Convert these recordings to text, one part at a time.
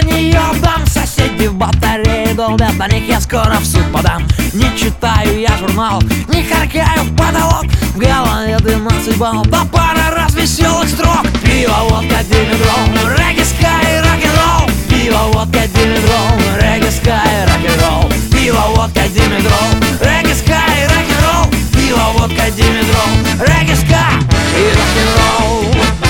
нее дам. Соседи в батарее долбят, на них я скоро в суд подам. Не читаю я журнал, не харкаю в потолок. В голове 12 баллов, да пара раз веселых строк. Пиво, водка, димедрол, регги, скай, рок-н-ролл. Пиво, водка, димедрол, регги, скай, рок-н-ролл. Пиво, водка, димедрол, регги, скай, рок-н-ролл. Пиво, водка, димедрол, регги, скай и рок-н-ролл.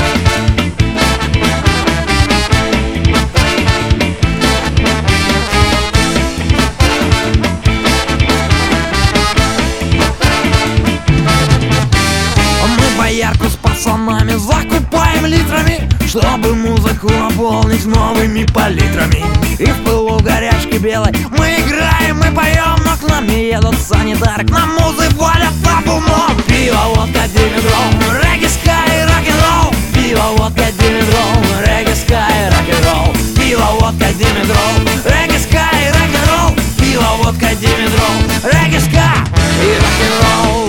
Ярку с пацанами закупаем литрами, чтобы музыку наполнить новыми палитрами. И в пылу горячки белой мы играем и поем, но к нам не едут санитары, к нам музы валят табуном. Пиво, водка, димедрол, регги, скай, рок-н-ролл. Пиво, водка, димедрол, регги, скай, рок-н-ролл. Пиво, водка, димедрол, регги, скай, рок-н-ролл. Пиво, водка, димедрол, регги, скай и рок-н-ролл.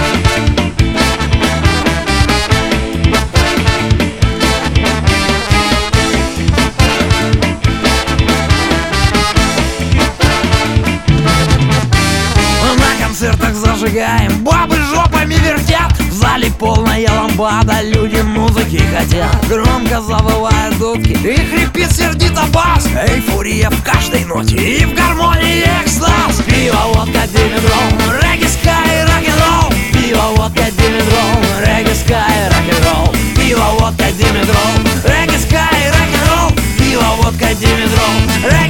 В концертах зажигаем, бабы жопами вертят. В зале полная ламбада, люди музыки хотят. Громко завывают дудки и хрипит сердито бас. Эйфория в каждой ноте и в гармонии экстаз. Пиво, водка, димедрол, регги, скай, рок-н-ролл. Пиво, водка, димедрол, регги, скай, рок-н-ролл. Пиво, водка, димедрол, регги, скай, рок-н-ролл. Пиво, водка, димедрол.